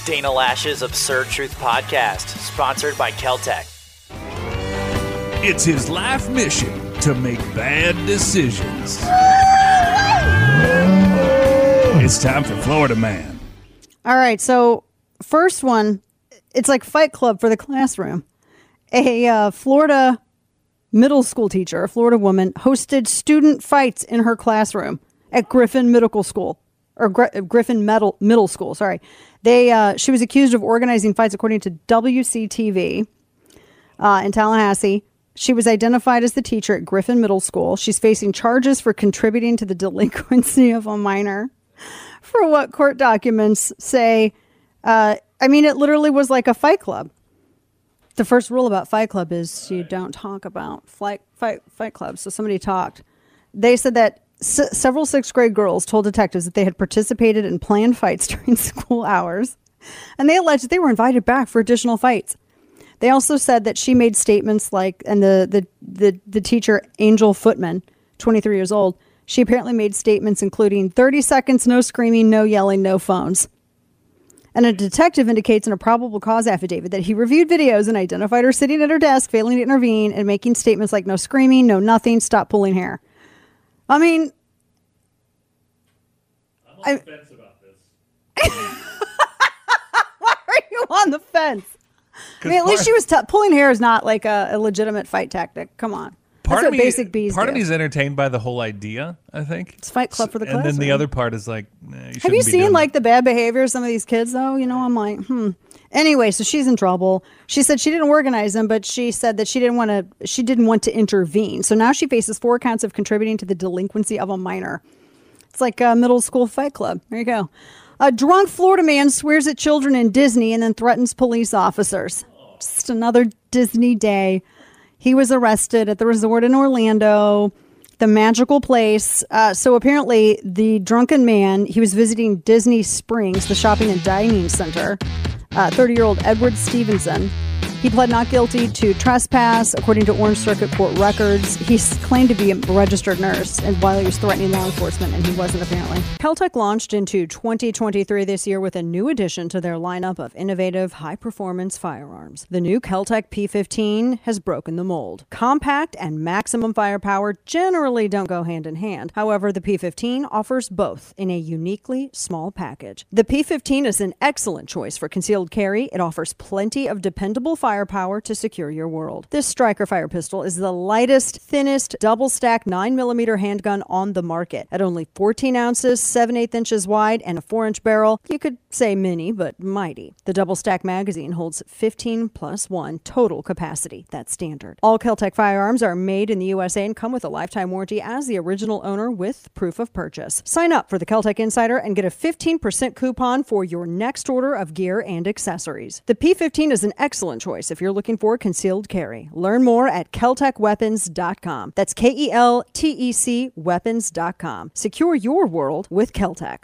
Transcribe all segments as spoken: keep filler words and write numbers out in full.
Dana Lash's Absurd Truth Podcast, sponsored by Keltec. It's his life mission to make bad decisions. It's time for Florida Man. All right, so first one, it's like Fight Club for the classroom. A uh, Florida middle school teacher, a Florida woman, hosted student fights in her classroom at Griffin Middle School, or Gr- Griffin Middle, Middle School, sorry. They, uh, she was accused of organizing fights according to W C T V uh, in Tallahassee. She was identified as the teacher at Griffin Middle School. She's facing charges for contributing to the delinquency of a minor. For what court documents say, uh, I mean, it literally was like a fight club. The first rule about Fight Club is you don't talk about fight, fight, fight clubs. So somebody talked. They said that s- several sixth grade girls told detectives that they had participated in planned fights during school hours. And they alleged that they were invited back for additional fights. They also said that she made statements like, and the, the, the, the teacher, Angel Footman, twenty-three years old, she apparently made statements including thirty seconds, no screaming, no yelling, no phones. And a detective indicates in a probable cause affidavit that he reviewed videos and identified her sitting at her desk, failing to intervene and making statements like no screaming, no nothing, stop pulling hair. I mean... I'm on I, the fence about this. Why are you on the fence? I mean, at least she was... T- pulling hair is not like a, a legitimate fight tactic. Come on. Part That's of what me, basic bees Part do. of me is entertained by the whole idea, I think. It's Fight Club for the classroom. classroom. And then the other part is like, eh, you Have you shouldn't be seen doing like that. the bad behavior of some of these kids though? You know, I'm like, hmm. Anyway, so she's in trouble. She said she didn't organize them, but she said that she didn't want to, she didn't want to intervene. So now she faces four counts of contributing to the delinquency of a minor. It's like a middle school fight club. There you go. A drunk Florida man swears at children in Disney and then threatens police officers. Just another Disney day. He was arrested at the resort in Orlando, the magical place. Uh, so apparently the drunken man, he was visiting Disney Springs, the shopping and dining center, uh, thirty-year-old Edward Stevenson. He pled not guilty to trespass, according to Orange Circuit Court records. He's claimed to be a registered nurse and while he was threatening law enforcement, and he wasn't apparently. Keltec launched into twenty twenty-three this year with a new addition to their lineup of innovative, high-performance firearms. The new Keltec P fifteen has broken the mold. Compact and maximum firepower generally don't go hand in hand. However, the P fifteen offers both in a uniquely small package. The P fifteen is an excellent choice for concealed carry. It offers plenty of dependable firepower to secure your world. This Striker fire pistol is the lightest, thinnest, double-stack nine millimeter handgun on the market. At only fourteen ounces, seven eighths inches wide, and a four inch barrel, you could say mini, but mighty. The double-stack magazine holds fifteen plus one total capacity. That's standard. All Keltec firearms are made in the U S A and come with a lifetime warranty as the original owner with proof of purchase. Sign up for the Keltec Insider and get a fifteen percent coupon for your next order of gear and accessories. The P fifteen is an excellent choice if you're looking for concealed carry. Learn more at keltec weapons dot com. That's K E L T E C weapons dot com. Secure your world with Keltec.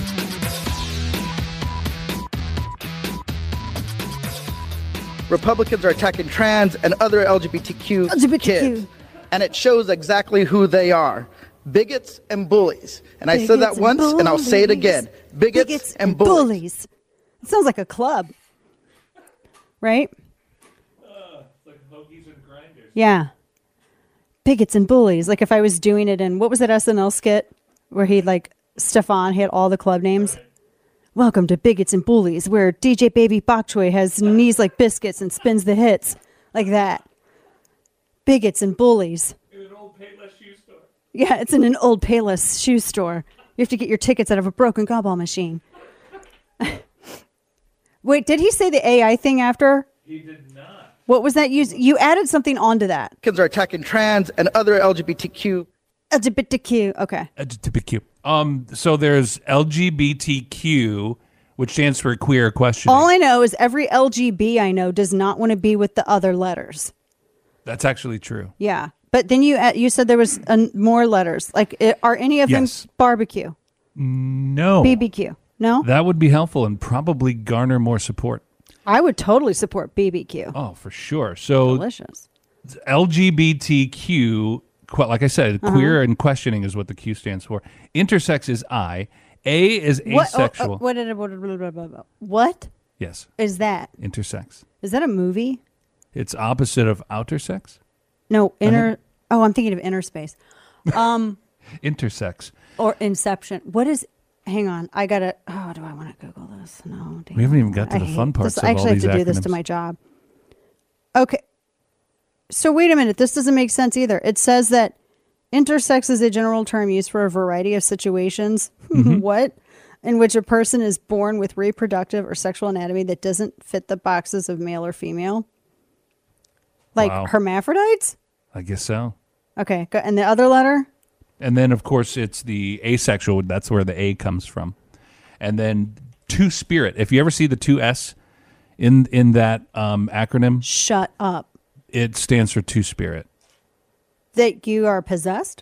Republicans are attacking trans and other L G B T Q, L G B T Q kids. And it shows exactly who they are. Bigots and bullies. And Bigots I said that and once, and I'll say it bullies. again. Bigots, Bigots and, and bullies. bullies. It sounds like a club. Right? Uh, it's like hoagies and grinders. Yeah. Bigots and bullies. Like if I was doing it in, what was that S N L skit where he like, Stefan, he had all the club names? Right. Welcome to Bigots and Bullies, where D J Baby Bok Choy has knees like biscuits and spins the hits. Like that. Bigots and bullies. In an old Payless shoe store. Yeah, it's in an old Payless shoe store. You have to get your tickets out of a broken gumball machine. Wait, did he say the A I thing after? He did not. What was that? You, you added something onto that. Kids are attacking trans and other L G B T Q. L G B T Q, okay. L G B T Q. Um, so there's L G B T Q, which stands for queer questioning. All I know is every L G B I know does not want to be with the other letters. That's actually true. Yeah. But then you uh, you said there was uh, more letters. Like, it, are any of Yes. them barbecue? No. B B Q? No? That would be helpful and probably garner more support. I would totally support B B Q. Oh, for sure. So Delicious. L G B T Q, que- like I said, Uh-huh. queer and questioning is what the Q stands for. Intersex is I. A is What? asexual. Oh, oh, what, did, what, what? What? Yes. is that? Intersex. Is that a movie? It's opposite of outer sex. No, inner. Oh, I'm thinking of Inner Space. Um, Intersex. or Inception. What is? Hang on, I gotta. Oh, do I want to Google this? No, damn. We haven't even got to I the hate fun parts this. of I all actually have these to do this to acronyms. my job. Okay. So wait a minute. This doesn't make sense either. It says that intersex is a general term used for a variety of situations. Mm-hmm. What? In which a person is born with reproductive or sexual anatomy that doesn't fit the boxes of male or female. Like Wow. hermaphrodites? I guess so. Okay. go- And the other letter? And then, of course, it's the asexual. That's where the A comes from. And then two spirit. If you ever see the two S in in that um, acronym, Shut up. it stands for two spirit. That you are possessed?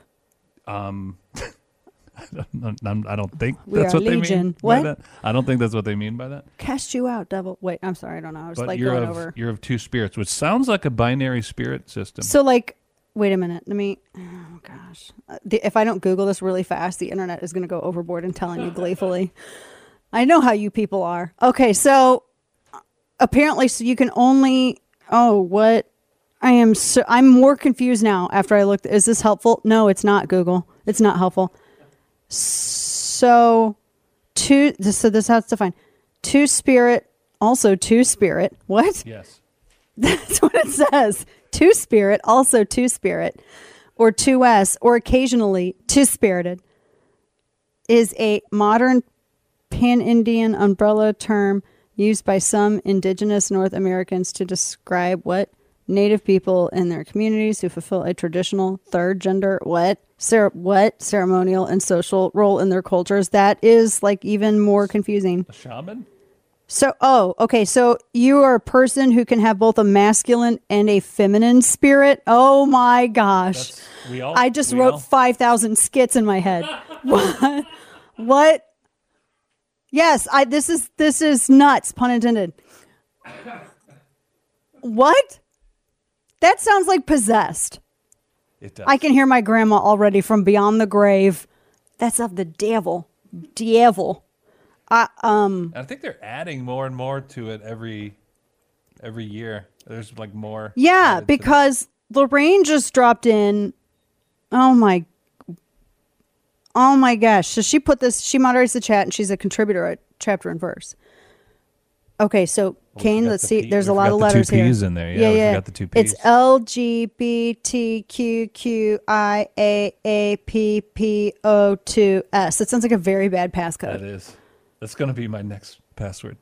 I'm- I don't think We that's are what they legion. mean by What? that. I don't think that's what they mean by that. Cast you out, devil. Wait, I'm sorry. I don't know. I was But like you're going of over. you're of two spirits, which sounds like a binary spirit system. So, like, wait a minute. Let me. Oh gosh. Uh, the, if I don't Google this really fast, the internet is going to go overboard and telling you gleefully. I know how you people are. Okay, so uh, apparently, so you can only. Oh, what? I am so. I'm more confused now. After I looked, is this helpful? No, it's not. Google. It's not helpful. So, two. So this has to find two spirit. Also, two spirit. What? yes. That's what it says. Two spirit, also two spirit, or two S, or occasionally two spirited, is a modern pan-Indian umbrella term used by some indigenous North Americans to describe what Native people in their communities who fulfill a traditional third gender what cer- what ceremonial and social role in their cultures. That is like even more confusing. A shaman? So, oh, okay. So you are a person who can have both a masculine and a feminine spirit. Oh my gosh. That's, we all, I just we wrote all- five thousand skits in my head. What? What? Yes, I, this is, this is nuts, pun intended. What? That sounds like possessed. It does. I can hear my grandma already from beyond the grave. That's of the devil. Devil. I, um, I think they're adding more and more to it every every year. There's like more. Yeah, added to because Lorraine just dropped in. Oh my. Oh my gosh. So she put this, she moderates the chat and she's a contributor at Chapter and Verse. Okay, so we Kane, forgot let's the see. P- There's we a lot forgot of the two letters here. Ps in there. Yeah, we forgot the two It's Ps. L G B T Q Q I A A P P O two S. It sounds like a very bad That passcode. is. That's going to be my next password.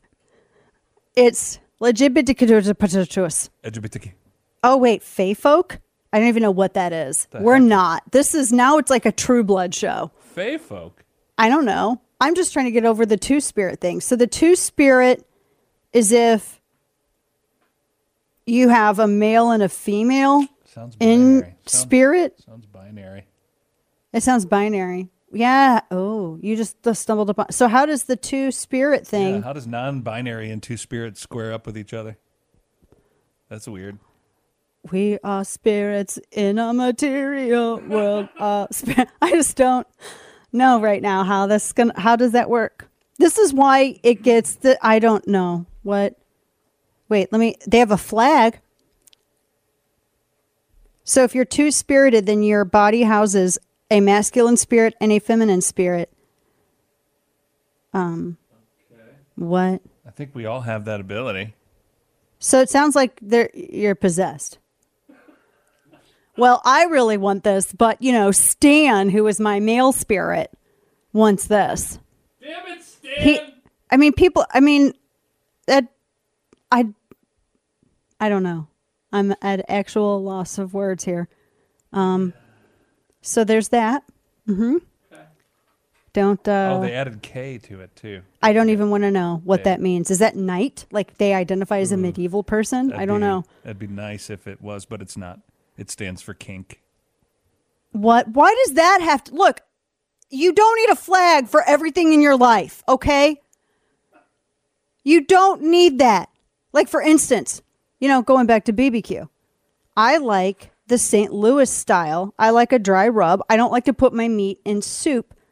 It's legibiticatus. L G B T Q. Oh wait, Fey folk? I don't even know what that is. The We're heck? not. This is now it's like a True Blood show. Fey folk. I don't know. I'm just trying to get over the two spirit thing. So the two spirit is if you have a male and a female Sounds in binary. Sounds, spirit. sounds binary. It sounds binary. Yeah. Oh, you just stumbled upon. So how does the two spirit thing? Yeah, how does non-binary and two spirits square up with each other? That's weird. We are spirits in a material world. Uh, spir- I just don't know right now how this gonna. How does that work? This is why it gets the. I don't know what. Wait, let me. They have a flag. So if you're two spirited, then your body houses a masculine spirit and a feminine spirit. Um, what? I think we all have that ability. So it sounds like they're you're possessed. Well, I really want this, but you know, Stan, who is my male spirit, wants this. Damn it, Stan! He, I mean, people. I mean, that I. I don't know. I'm at actual loss of words here. Um. So there's that. Mm-hmm. Don't. Uh, oh, they added K to it too. I don't even want to know what Yeah. that means. Is that knight? Like they identify as a medieval person? That'd I don't be- know. That'd be nice if it was, but it's not. It stands for kink. What? Why does that have to look? You don't need a flag for everything in your life, okay? You don't need that. Like for instance, you know, going back to B B Q, I like the Saint Louis style. I like a dry rub. I don't like to put my meat in soup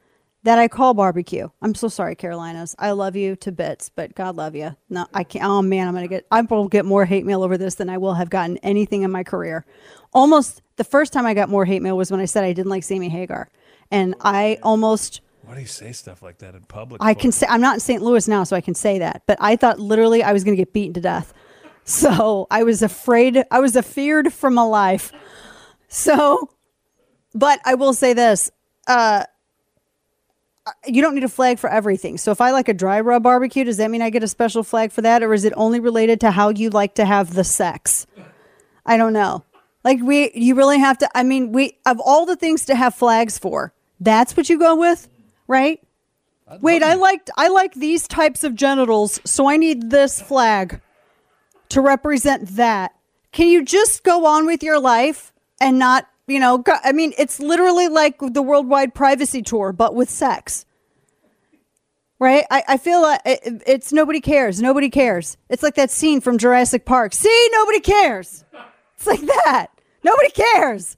that I call barbecue. I'm so sorry, Carolinas. I love you to bits, but God love you. No, I can't. Oh man, I'm gonna get. I will get more hate mail over this than I will have gotten anything in my career. Almost the first time I got more hate mail was when I said I didn't like Sammy Hagar, and I almost. Why do you say stuff like that in public? I can say I'm not in Saint Louis now, so I can say that. But I thought literally I was gonna get beaten to death, so I was afraid. I was afeared for my life. So, but I will say this. Uh, You don't need a flag for everything. So if I like a dry rub barbecue, does that mean I get a special flag for that? Or is it only related to how you like to have the sex? I don't know. Like we, you really have to, I mean, we, of all the things to have flags for, that's what you go with, right? Wait, I liked, I like these types of genitals, so I need this flag to represent that. Can you just go on with your life and not, you know, I mean, it's literally like the Worldwide Privacy Tour, but with sex. Right? I, I feel like it, it's nobody cares. Nobody cares. It's like that scene from Jurassic Park. See, nobody cares. It's like that. Nobody cares.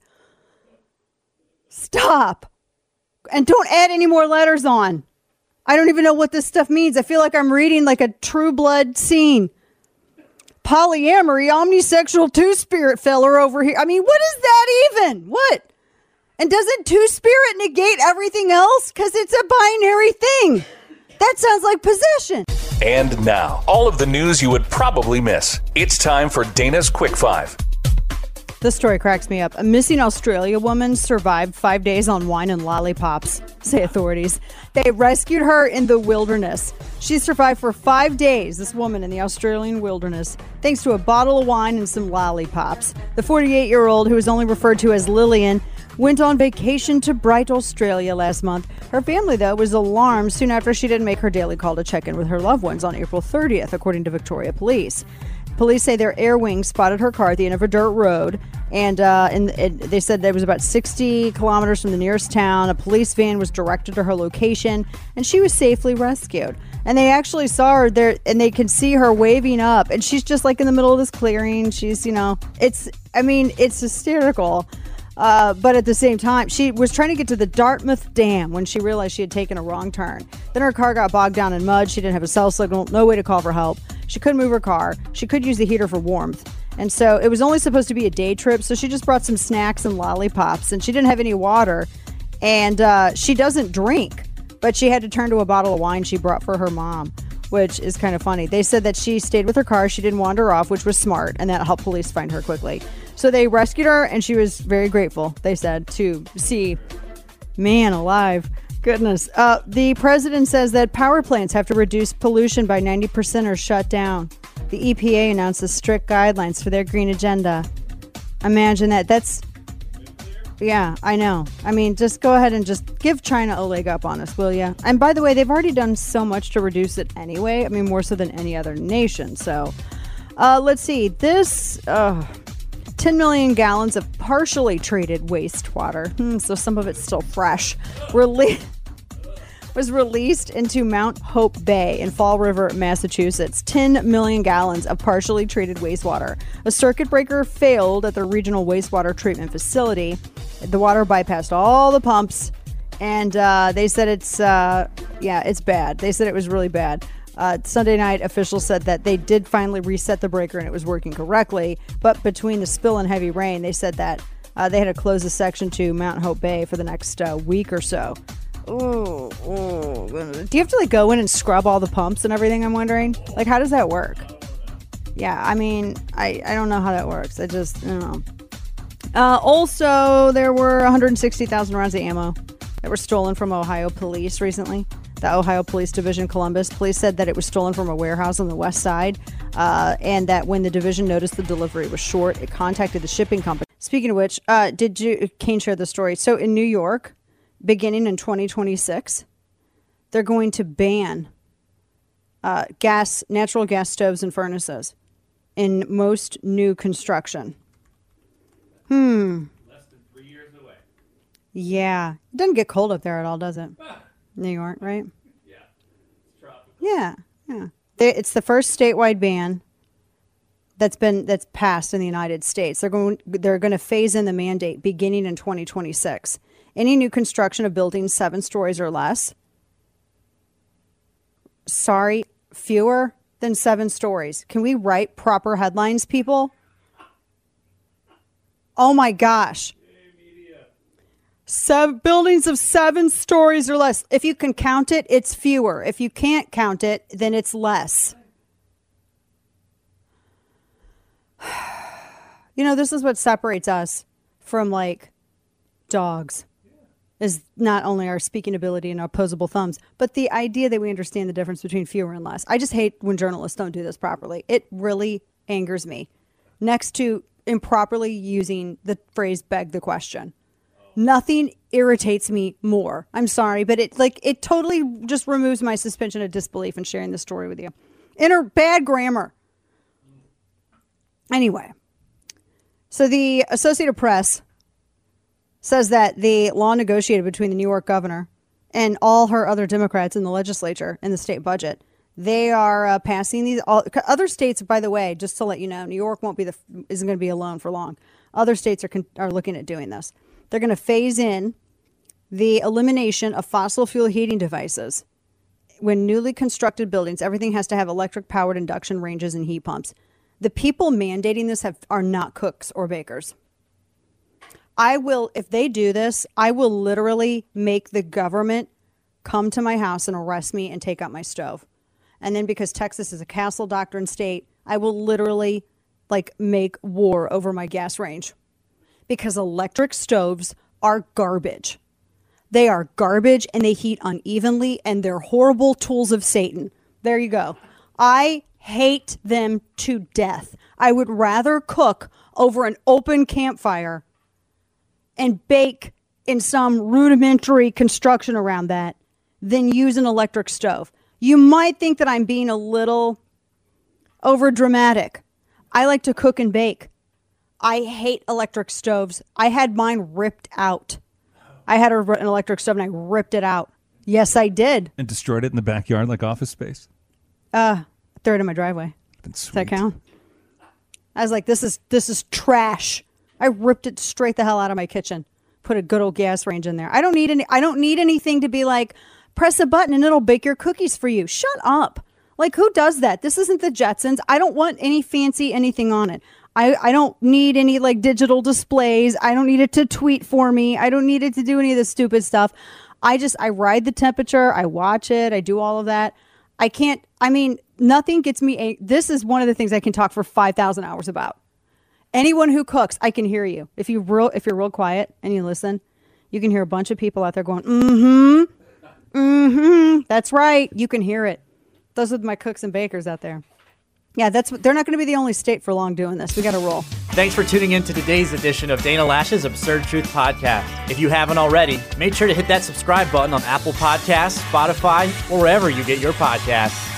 Stop. And don't add any more letters on. I don't even know what this stuff means. I feel like I'm reading like a True Blood scene. Polyamory, omnisexual, two-spirit feller over here. I mean, what is that even? What? And doesn't two-spirit negate everything else? Because it's a binary thing. That sounds like possession. And now, all of the news you would probably miss. It's time for Dana's Quick Five. This story cracks me up. A missing Australia woman survived five days on wine and lollipops, say authorities. They rescued her in the wilderness. She survived for five days, this woman in the Australian wilderness, thanks to a bottle of wine and some lollipops. The forty-eight-year-old, who is only referred to as Lillian, went on vacation to Bright, Australia last month. Her family, though, was alarmed soon after she didn't make her daily call to check in with her loved ones on April thirtieth, according to Victoria Police. Police say their air wing spotted her car at the end of a dirt road, and, uh, and, and they said that it was about sixty kilometers from the nearest town. A police van was directed to her location, and she was safely rescued. And they actually saw her there, and they can see her waving up, and she's just like in the middle of this clearing. She's, you know, it's, I mean, it's hysterical. Uh, but at the same time, she was trying to get to the Dartmouth Dam when she realized she had taken a wrong turn. Then her car got bogged down in mud. She didn't have a cell signal, no way to call for help. She couldn't move her car. She could use the heater for warmth. And so it was only supposed to be a day trip. So she just brought some snacks and lollipops, and she didn't have any water. And uh, she doesn't drink, but she had to turn to a bottle of wine she brought for her mom, which is kind of funny. They said that she stayed with her car. She didn't wander off, which was smart, and that helped police find her quickly. So they rescued her, and she was very grateful, they said, to see man alive. Goodness. Uh, the president says that power plants have to reduce pollution by ninety percent or shut down. The E P A announces strict guidelines for their green agenda. Imagine that. That's, yeah, I know. I mean, just go ahead and just give China a leg up on us, will you? And by the way, they've already done so much to reduce it anyway. I mean, more so than any other nation. So uh, let's see. This... Uh, ten million gallons of partially treated wastewater, hmm, so some of it's still fresh, Rele- was released into Mount Hope Bay in Fall River, Massachusetts. ten million gallons of partially treated wastewater. A circuit breaker failed at the regional wastewater treatment facility. The water bypassed all the pumps, and uh, they said it's, uh, yeah, it's bad. They said it was really bad. Uh, Sunday night, officials said that they did finally reset the breaker and it was working correctly. But between the spill and heavy rain, they said that uh, they had to close the section to Mount Hope Bay for the next uh, week or so. Ooh, ooh. Do you have to like go in and scrub all the pumps and everything? I'm wondering. Like, how does that work? Yeah, I mean, I, I don't know how that works. I just, I don't know. Uh, also, there were one hundred sixty thousand rounds of ammo that were stolen from Ohio police recently. The Ohio Police Division Columbus police said that it was stolen from a warehouse on the west side, uh, and that when the division noticed the delivery was short, it contacted the shipping company. Speaking of which, uh, did you, Kane shared the story. So in New York, beginning in twenty twenty-six, they're going to ban uh, gas, natural gas stoves and furnaces in most new construction. Hmm. Less than three years away. Yeah. It doesn't get cold up there at all, does it? New York, right? Yeah. It's tropical. Yeah, yeah. They, it's the first statewide ban that's been that's passed in the United States. They're going they're going to phase in the mandate beginning in twenty twenty-six. Any new construction of buildings seven stories or less. Sorry, fewer than seven stories. Can we write proper headlines, people? Oh my gosh. Seven buildings of seven stories or less. If you can count it, it's fewer. If you can't count it, then it's less. You know, this is what separates us from like dogs. Is not only our speaking ability and our opposable thumbs, but the idea that we understand the difference between fewer and less. I just hate when journalists don't do this properly. It really angers me. Next to improperly using the phrase beg the question. Nothing irritates me more. I'm sorry, but it like it totally just removes my suspension of disbelief in sharing this story with you. Inner bad grammar. Anyway, so the Associated Press says that the law negotiated between the New York governor and all her other Democrats in the legislature in the state budget, they are uh, passing these. All, other states, by the way, just to let you know, New York won't be the isn't going to be alone for long. Other states are are looking at doing this. They're going to phase in the elimination of fossil fuel heating devices. When newly constructed buildings, everything has to have electric powered induction ranges and heat pumps. The people mandating this have are not cooks or bakers. I will, if they do this, I will literally make the government come to my house and arrest me and take out my stove. And then because Texas is a castle doctrine state, I will literally like make war over my gas range. Because electric stoves are garbage. They are garbage and they heat unevenly and they're horrible tools of Satan. There you go. I hate them to death. I would rather cook over an open campfire and bake in some rudimentary construction around that than use an electric stove. You might think that I'm being a little over dramatic. I like to cook and bake. I hate electric stoves. I had mine ripped out. I had a, an electric stove and I ripped it out. Yes, I did. And destroyed it in the backyard like Office Space? Uh, throw it in my driveway. Does that count? I was like, this is this is trash. I ripped it straight the hell out of my kitchen. Put a good old gas range in there. I don't need any. I don't need anything to be like, press a button and it'll bake your cookies for you. Shut up. Like, who does that? This isn't the Jetsons. I don't want any fancy anything on it. I, I don't need any like digital displays. I don't need it to tweet for me. I don't need it to do any of this stupid stuff. I just, I ride the temperature. I watch it. I do all of that. I can't, I mean, nothing gets me. A, this is one of the things I can talk for five thousand hours about. Anyone who cooks, I can hear you. If you real, if you're real quiet and you listen, you can hear a bunch of people out there going, mm-hmm, mm-hmm. That's right. You can hear it. Those are my cooks and bakers out there. Yeah, that's they're not going to be the only state for long doing this. We got to roll. Thanks for tuning in to today's edition of Dana Lash's Absurd Truth Podcast. If you haven't already, make sure to hit that subscribe button on Apple Podcasts, Spotify, or wherever you get your podcasts.